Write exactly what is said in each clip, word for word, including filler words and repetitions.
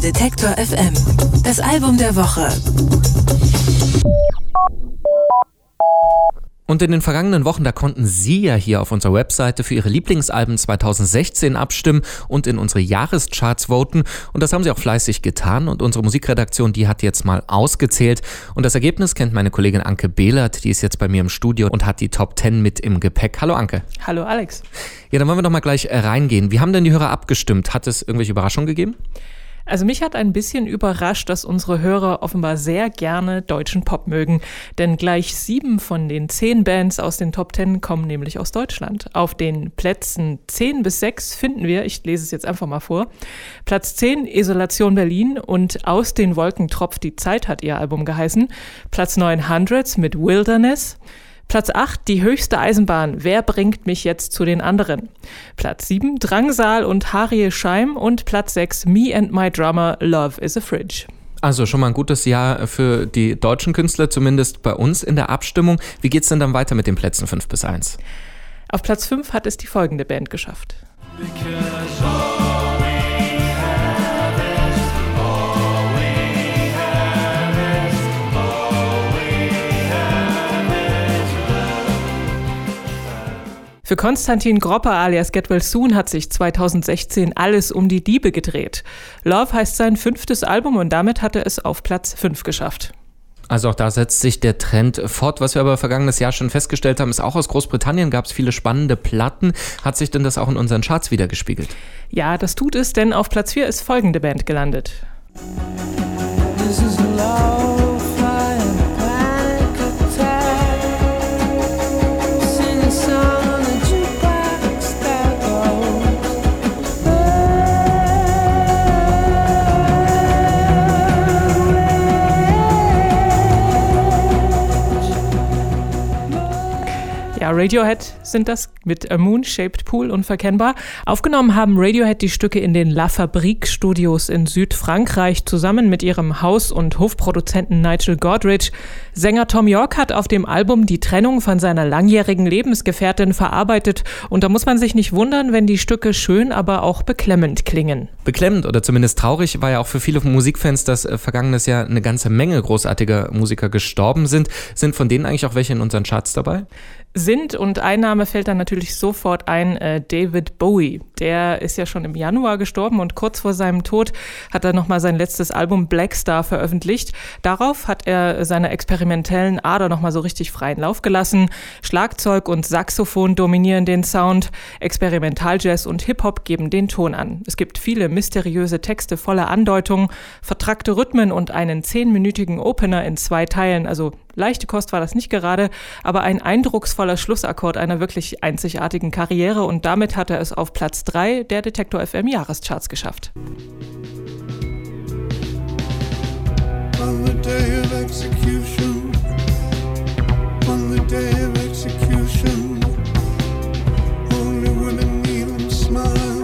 Detektor F M. Das Album der Woche. Und in den vergangenen Wochen, da konnten Sie ja hier auf unserer Webseite für Ihre Lieblingsalben zwanzig sechzehn abstimmen und in unsere Jahrescharts voten. Und das haben Sie auch fleißig getan. Und unsere Musikredaktion, die hat jetzt mal ausgezählt. Und das Ergebnis kennt meine Kollegin Anke Behlert. Die ist jetzt bei mir im Studio und hat die Top zehn mit im Gepäck. Hallo Anke. Hallo Alex. Ja, dann wollen wir doch mal gleich reingehen. Wie haben denn die Hörer abgestimmt? Hat es irgendwelche Überraschungen gegeben? Also mich hat ein bisschen überrascht, dass unsere Hörer offenbar sehr gerne deutschen Pop mögen. Denn gleich sieben von den zehn Bands aus den Top Ten kommen nämlich aus Deutschland. Auf den Plätzen zehn bis sechs finden wir, ich lese es jetzt einfach mal vor, Platz zehn Isolation Berlin und Aus den Wolken tropft die Zeit hat ihr Album geheißen. Platz neun Hundreds mit Wilderness. Platz acht, die höchste Eisenbahn, wer bringt mich jetzt zu den anderen? Platz sieben, Drangsal und Harie Scheim und Platz sechs, Me and My Drummer, Love is a Fridge. Also schon mal ein gutes Jahr für die deutschen Künstler, zumindest bei uns in der Abstimmung. Wie geht's denn dann weiter mit den Plätzen fünf bis eins? Auf Platz fünf hat es die folgende Band geschafft. Für Konstantin Gropper alias Get Well Soon hat sich zwanzig sechzehn alles um die Liebe gedreht. Love heißt sein fünftes Album und damit hat er es auf Platz fünf geschafft. Also auch da setzt sich der Trend fort. Was wir aber vergangenes Jahr schon festgestellt haben, ist auch aus Großbritannien gab es viele spannende Platten. Hat sich denn das auch in unseren Charts wiedergespiegelt? Ja, das tut es, denn auf Platz vier ist folgende Band gelandet. This is love. Ja, Radiohead sind das mit A Moon-Shaped Pool unverkennbar. Aufgenommen haben Radiohead die Stücke in den La Fabrique Studios in Südfrankreich zusammen mit ihrem Haus- und Hofproduzenten Nigel Godrich. Sänger Thom Yorke hat auf dem Album die Trennung von seiner langjährigen Lebensgefährtin verarbeitet und da muss man sich nicht wundern, wenn die Stücke schön, aber auch beklemmend klingen. Beklemmend oder zumindest traurig war ja auch für viele Musikfans, dass äh, vergangenes Jahr eine ganze Menge großartiger Musiker gestorben sind. Sind von denen eigentlich auch welche in unseren Charts dabei? Sind und ein Name fällt dann natürlich sofort ein, äh, David Bowie. Der ist ja schon im Januar gestorben und kurz vor seinem Tod hat er nochmal sein letztes Album Black Star veröffentlicht. Darauf hat er seiner experimentellen Ader nochmal so richtig freien Lauf gelassen. Schlagzeug und Saxophon dominieren den Sound, Experimental-Jazz und Hip-Hop geben den Ton an. Es gibt viele mysteriöse Texte voller Andeutungen, vertrackte Rhythmen und einen zehnminütigen Opener in zwei Teilen, also leichte Kost war das nicht gerade, aber ein eindrucksvoller Schlussakkord einer wirklich einzigartigen Karriere und damit hat er es auf Platz drei der Detektor F M Jahrescharts geschafft. On the day of execution, on the day of execution, only women even smile.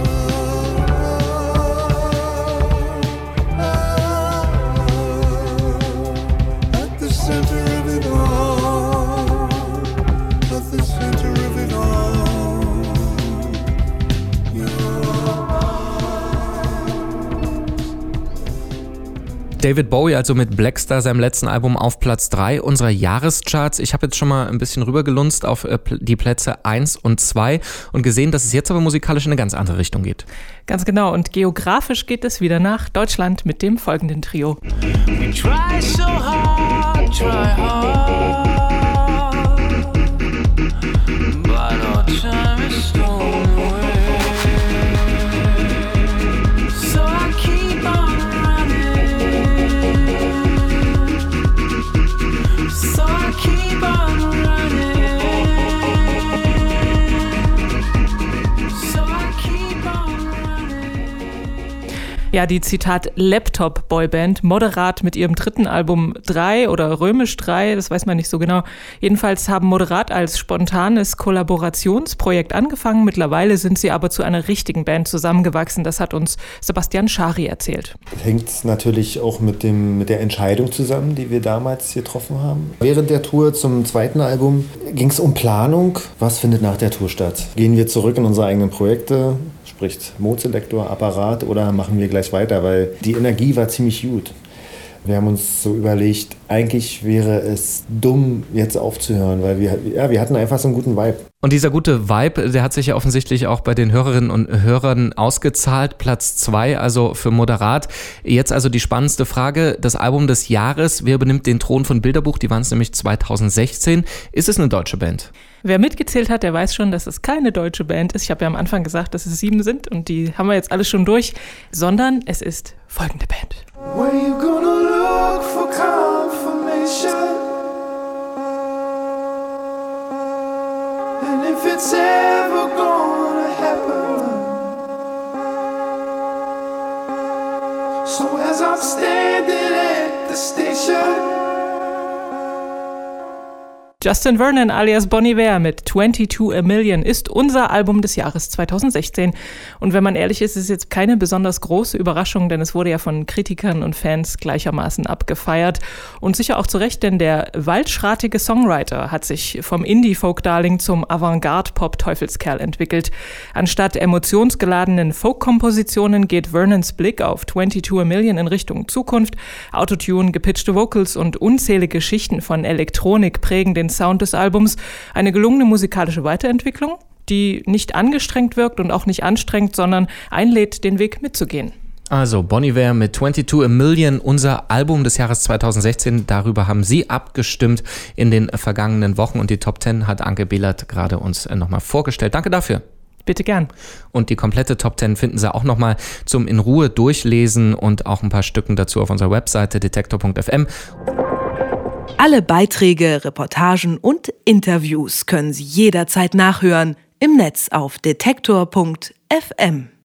David Bowie also mit Black Star, seinem letzten Album, auf Platz drei unserer Jahrescharts. Ich habe jetzt schon mal ein bisschen rübergelunzt auf die Plätze eins und zwei und gesehen, dass es jetzt aber musikalisch in eine ganz andere Richtung geht. Ganz genau, und geografisch geht es wieder nach Deutschland mit dem folgenden Trio. We try so hard, try hard, but our time is stolen away. So I keep on So I keep on running. So I keep on running. Ja, die Zitat Laptop-Boyband, Moderat mit ihrem dritten Album drei oder Römisch drei, das weiß man nicht so genau. Jedenfalls haben Moderat als spontanes Kollaborationsprojekt angefangen. Mittlerweile sind sie aber zu einer richtigen Band zusammengewachsen. Das hat uns Sebastian Schari erzählt. Hängt natürlich auch mit, dem, mit der Entscheidung zusammen, die wir damals getroffen haben. Während der Tour zum zweiten Album ging es um Planung. Was findet nach der Tour statt? Gehen wir zurück in unsere eigenen Projekte? anspricht. Mondselektor, Apparat oder machen wir gleich weiter, weil die Energie war ziemlich gut. Wir haben uns so überlegt, eigentlich wäre es dumm, jetzt aufzuhören, weil wir, ja, wir hatten einfach so einen guten Vibe. Und dieser gute Vibe, der hat sich ja offensichtlich auch bei den Hörerinnen und Hörern ausgezahlt. Platz zwei, also für Moderat. Jetzt also die spannendste Frage, das Album des Jahres. Wer übernimmt den Thron von Bilderbuch? Die waren es nämlich zweitausendsechzehn. Ist es eine deutsche Band? Wer mitgezählt hat, der weiß schon, dass es keine deutsche Band ist. Ich habe ja am Anfang gesagt, dass es sieben sind und die haben wir jetzt alle schon durch. Sondern es ist folgende Band. Where you gonna look for confirmation? And if it's ever gonna happen. So as I'm standing at the station. Justin Vernon alias Bon Iver mit twenty-two a million ist unser Album des Jahres zweitausendsechzehn. Und wenn man ehrlich ist, ist es jetzt keine besonders große Überraschung, denn es wurde ja von Kritikern und Fans gleichermaßen abgefeiert. Und sicher auch zu Recht, denn der waldschratige Songwriter hat sich vom Indie-Folk-Darling zum Avantgarde-Pop-Teufelskerl entwickelt. Anstatt emotionsgeladenen Folk-Kompositionen geht Vernons Blick auf twenty-two a million in Richtung Zukunft. Autotune, gepitchte Vocals und unzählige Schichten von Elektronik prägen den Sound des Albums. Eine gelungene musikalische Weiterentwicklung, die nicht angestrengt wirkt und auch nicht anstrengt, sondern einlädt, den Weg mitzugehen. Also Bon Iver mit twenty-two a million, unser Album des Jahres zweitausendsechzehn. Darüber haben Sie abgestimmt in den vergangenen Wochen und die Top zehn hat Anke Behlert gerade uns nochmal vorgestellt. Danke dafür. Bitte gern. Und die komplette Top zehn finden Sie auch nochmal zum in Ruhe durchlesen und auch ein paar Stücken dazu auf unserer Webseite detektor punkt f m. Alle Beiträge, Reportagen und Interviews können Sie jederzeit nachhören im Netz auf detektor punkt f m.